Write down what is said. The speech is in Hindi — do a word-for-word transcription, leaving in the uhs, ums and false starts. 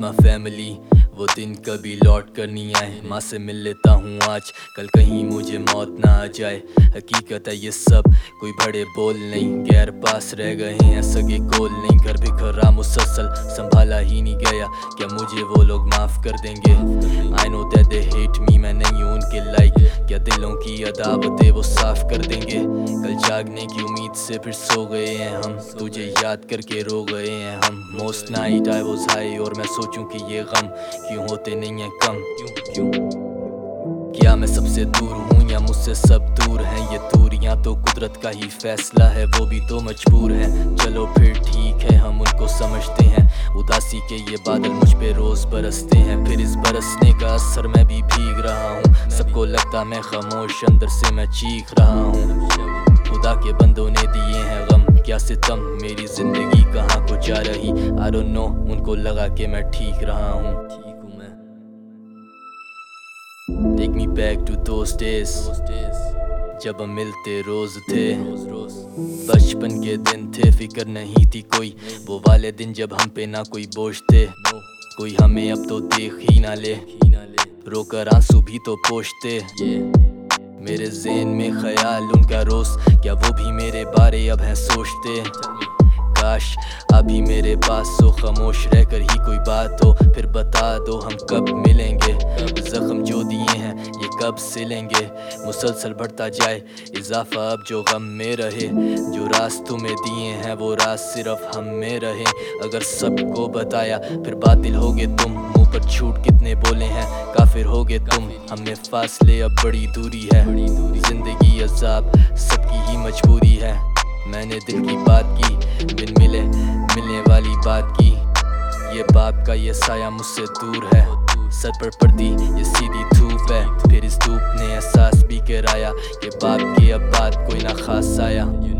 माँ फैमिली वो दिन कभी लौट कर नहीं आए। माँ से मिल लेता हूँ आज, कल कहीं मुझे मौत ना आ जाए। हकीकत है ये सब, कोई बड़े बोल नहीं, गैर पास रह गए हैं सगे कोल नहीं। घर बिखरा मुसलसल संभाला ही नहीं गया, क्या मुझे वो लोग माफ कर देंगे? I know that they hate me, मैं नहीं हूँ उनके लाइक, क्या दिलों की अदावतें वो साफ कर देंगे? कल जागने की उम्मीद से फिर सो गए हैं हम, तुझे याद करके रो गए हैं हम। Most night I was high और मैं सोचूं कि ये गम क्यों होते नहीं है कम। क्यों क्यों क्या मैं सबसे दूर हूँ या मुझसे सब दूर हैं? ये दूरियां तो कुदरत का ही फैसला है, वो भी तो मजबूर है। चलो फिर ठीक है, हम उनको समझते हैं। उदासी के ये बादल मुझ पे रोज बरसते हैं, फिर इस बरसने का असर मैं भी भीग रहा हूँ। सबको लगता मैं खामोश, अंदर से मैं चीख रहा हूँ। खुदा के बंदों ने दिए हैं गम, क्या सितम, मेरी जिंदगी कहाँ को जा रही? आई डोंट नो, उनको लगा के मैं ठीक रहा हूँ। ठीक हूँ मैं। Take me back to those days, जब हम मिलते रोज थे। बचपन के दिन थे, फिक्र नहीं थी कोई, वो वाले दिन जब हम पे ना कोई बोझ थे। कोई हमें अब तो देख ही ना ले, रोकर आंसू भी तो पोंछते। मेरे ज़हन में ख्याल उनका रोज, क्या वो भी मेरे बारे अब हैं सोचते? काश अभी मेरे पास हो, खामोश रहकर ही कोई बात हो। फिर बता दो हम कब मिलेंगे, जख्म जो दिए हैं ये कब सिलेंगे? मुसलसल बढ़ता जाए इजाफा अब जो गम में रहे, जो राज तुम्हें दिए हैं वो राज सिर्फ हम में रहे। अगर सबको बताया फिर बातिल होगे तुम, मुंह पर झूठ कितने बोले हैं, काफिर होगे तुम। हमें फासले अब बड़ी दूरी है, जिंदगी अजाब सबकी ही मजबूरी है। मैंने दिल की बात की, बिन मिले मिलने वाली बात की। ये बाप का ये साया मुझसे दूर है, सर पर पड़ती ये सीधी धूप है। फिर इस धूप ने एहसास भी कराया कि बाप की अब बात कोई ना खास आया।